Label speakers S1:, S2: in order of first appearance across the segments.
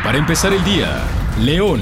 S1: Para empezar el día, León.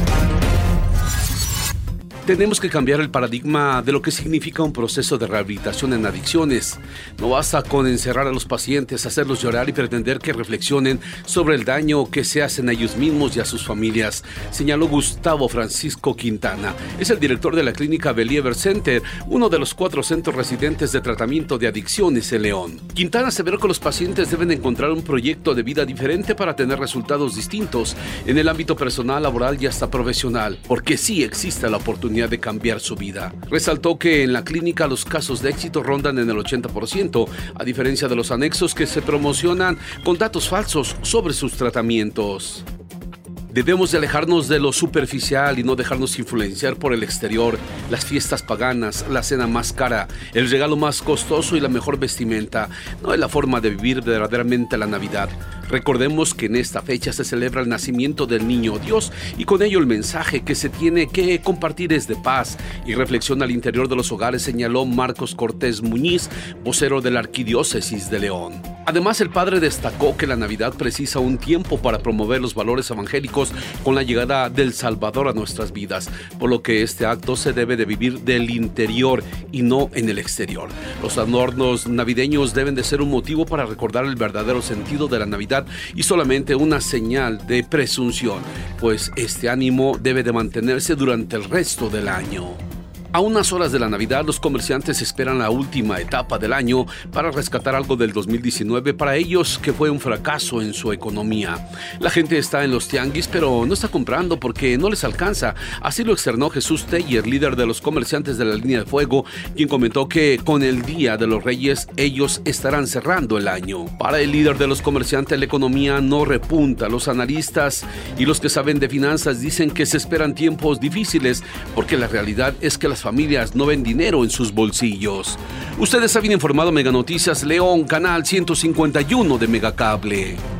S2: Tenemos que cambiar el paradigma de lo que significa un proceso de rehabilitación en adicciones. No basta con encerrar a los pacientes, hacerlos llorar y pretender que reflexionen sobre el daño que se hacen a ellos mismos y a sus familias, señaló Gustavo Francisco Quintana. Es el director de la clínica Believer Center, uno de los 4 centros residentes de tratamiento de adicciones en León. Quintana aseveró que los pacientes deben encontrar un proyecto de vida diferente para tener resultados distintos en el ámbito personal, laboral y hasta profesional, porque sí existe la oportunidad de cambiar su vida. Resaltó que en la clínica los casos de éxito rondan en el 80%, a diferencia de los anexos que se promocionan con datos falsos sobre sus tratamientos. Debemos de alejarnos de lo superficial y no dejarnos influenciar por el exterior, las fiestas paganas, la cena más cara, el regalo más costoso y la mejor vestimenta. No es la forma de vivir verdaderamente la Navidad. Recordemos que en esta fecha se celebra el nacimiento del niño Dios y con ello el mensaje que se tiene que compartir es de paz y reflexión al interior de los hogares, señaló Marcos Cortés Muñiz, vocero de la Arquidiócesis de León. Además, el padre destacó que la Navidad precisa un tiempo para promover los valores evangélicos con la llegada del Salvador a nuestras vidas, por lo que este acto se debe de vivir del interior y no en el exterior. Los adornos navideños deben de ser un motivo para recordar el verdadero sentido de la Navidad y solamente una señal de presunción, pues este ánimo debe de mantenerse durante el resto del año. A unas horas de la Navidad, los comerciantes esperan la última etapa del año para rescatar algo del 2019 para ellos que fue un fracaso en su economía. La gente está en los tianguis, pero no está comprando porque no les alcanza. Así lo externó Jesús Teller, líder de los comerciantes de la línea de fuego, quien comentó que con el Día de los Reyes ellos estarán cerrando el año. Para el líder de los comerciantes, la economía no repunta. Los analistas y los que saben de finanzas dicen que se esperan tiempos difíciles porque la realidad es que las familias no ven dinero en sus bolsillos. Ustedes han informado Mega Noticias León, canal 151 de Megacable.